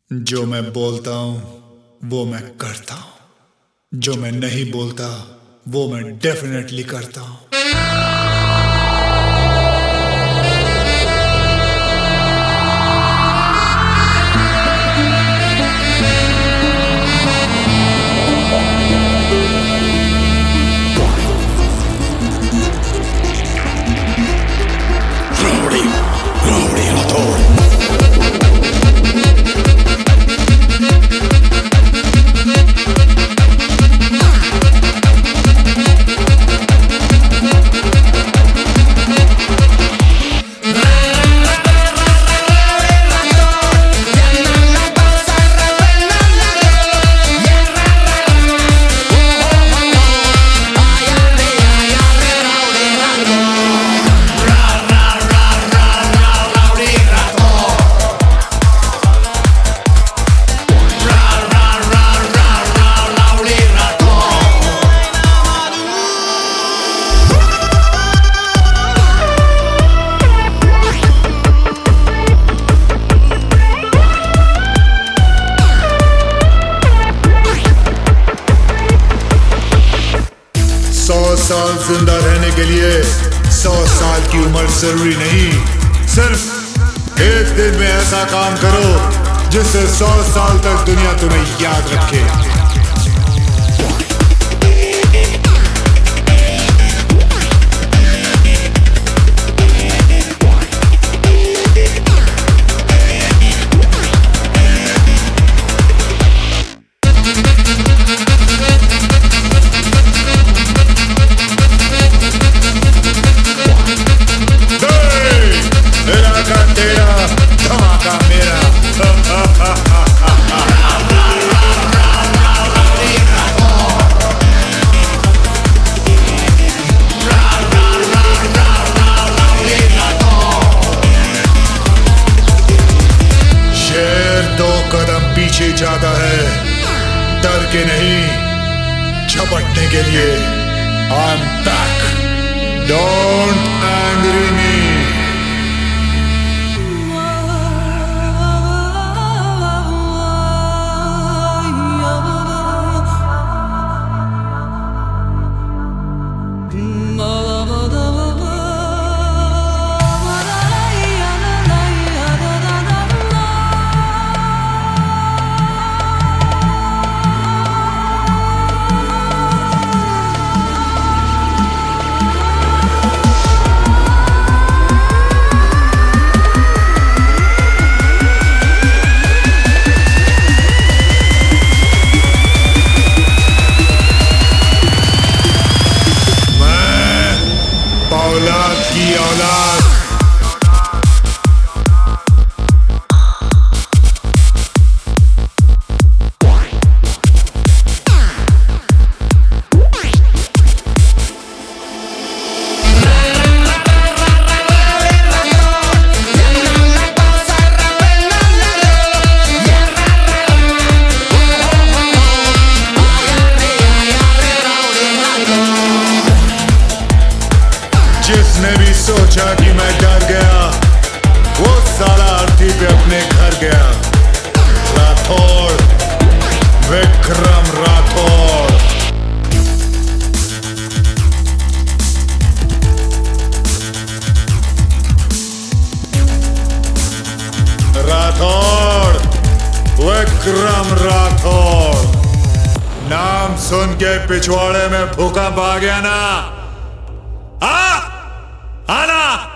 जो मैं बोलता हूँ वो मैं करता हूँ, जो मैं नहीं बोलता वो मैं डेफिनेटली करता हूँ। साल जिंदा रहने के लिए 100 साल की उम्र जरूरी नहीं, सिर्फ एक दिन में ऐसा काम करो जिससे 100 साल तक दुनिया तुम्हें याद रखे। पीछे जाता है डर के नहीं, झपटने के लिए। I'm back, don't angry me। औलाद की औलाद जिसने भी सोचा कि मैं डर गया वो साला अर्थी पे अपने घर गया। राठौड़, विक्रम राठौड़। राठौड़, विक्रम राठौड़। नाम सुन के पिछवाड़े में भूकंप आ गया ना? आना